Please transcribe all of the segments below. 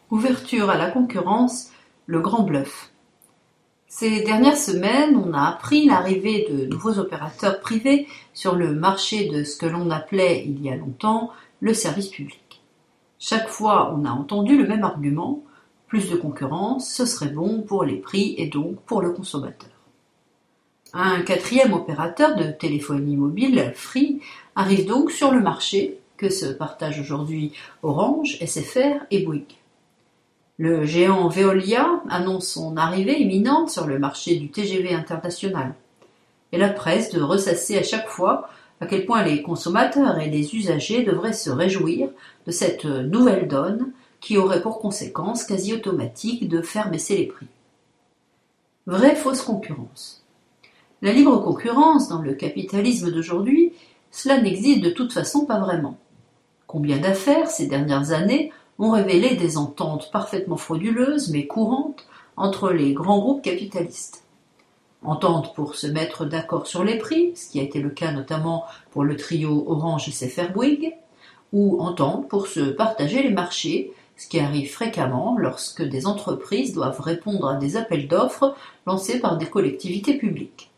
Ouverture à la concurrence, le grand bluff. Ces dernières semaines, on a appris l'arrivée de nouveaux opérateurs privés sur le marché de ce que l'on appelait il y a longtemps le service public. Chaque fois, on a entendu le même argument: plus de concurrence, ce serait bon pour les prix et donc pour le consommateur. Un quatrième opérateur de téléphonie mobile, Free, arrive donc sur le marché que se partagent aujourd'hui Orange, SFR et Bouygues. Le géant Veolia annonce son arrivée imminente sur le marché du TGV international et la presse de ressasser à chaque fois à quel point les consommateurs et les usagers devraient se réjouir de cette nouvelle donne qui aurait pour conséquence quasi automatique de faire baisser les prix. Vraie fausse concurrence. La libre concurrence dans le capitalisme d'aujourd'hui, cela n'existe de toute façon pas vraiment. Combien d'affaires ces dernières années ont révélé des ententes parfaitement frauduleuses mais courantes entre les grands groupes capitalistes. Ententes pour se mettre d'accord sur les prix, ce qui a été le cas notamment pour le trio Orange SFR Bouygues, ou ententes pour se partager les marchés, ce qui arrive fréquemment lorsque des entreprises doivent répondre à des appels d'offres lancés par des collectivités publiques.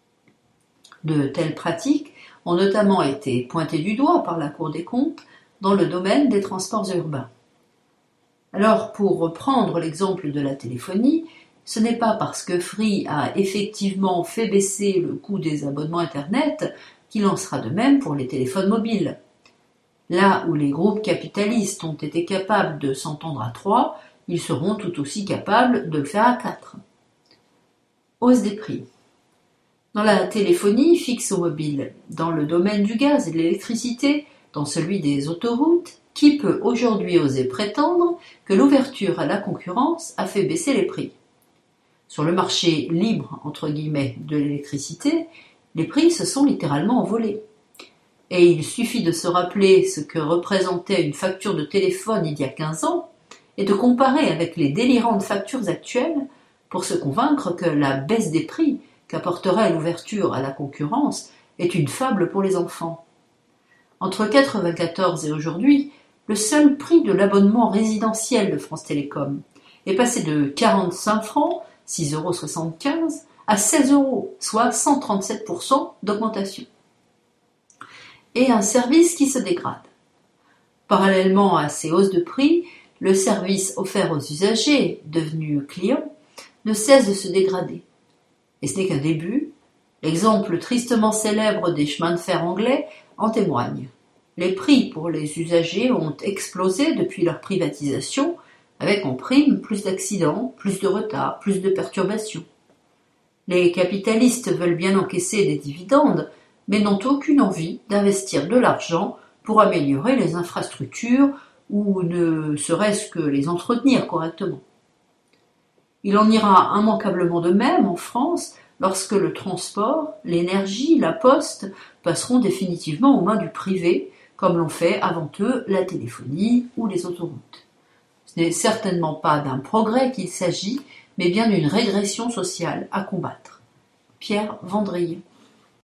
De telles pratiques ont notamment été pointées du doigt par la Cour des comptes dans le domaine des transports urbains. Alors, pour reprendre l'exemple de la téléphonie, ce n'est pas parce que Free a effectivement fait baisser le coût des abonnements Internet qu'il en sera de même pour les téléphones mobiles. Là où les groupes capitalistes ont été capables de s'entendre à 3, ils seront tout aussi capables de le faire à 4. Hausse des prix. Dans la téléphonie fixe ou mobile, dans le domaine du gaz et de l'électricité, dans celui des autoroutes, qui peut aujourd'hui oser prétendre que l'ouverture à la concurrence a fait baisser les prix? Sur le marché libre, entre guillemets, de l'électricité, les prix se sont littéralement envolés. Et il suffit de se rappeler ce que représentait une facture de téléphone il y a 15 ans et de comparer avec les délirantes factures actuelles pour se convaincre que la baisse des prix qu'apporterait l'ouverture à la concurrence est une fable pour les enfants. Entre 1994 et aujourd'hui, le seul prix de l'abonnement résidentiel de France Télécom est passé de 45 francs, 6,75 €, à 16 €, soit 137% d'augmentation. Et un service qui se dégrade. Parallèlement à ces hausses de prix, le service offert aux usagers, devenus clients, ne cesse de se dégrader. Et ce n'est qu'un début. L'exemple tristement célèbre des chemins de fer anglais en témoigne. Les prix pour les usagers ont explosé depuis leur privatisation, avec en prime plus d'accidents, plus de retards, plus de perturbations. Les capitalistes veulent bien encaisser des dividendes, mais n'ont aucune envie d'investir de l'argent pour améliorer les infrastructures ou ne serait-ce que les entretenir correctement. Il en ira immanquablement de même en France lorsque le transport, l'énergie, la poste passeront définitivement aux mains du privé, comme l'ont fait avant eux la téléphonie ou les autoroutes. Ce n'est certainement pas d'un progrès qu'il s'agit, mais bien d'une régression sociale à combattre. Pierre Vendrier.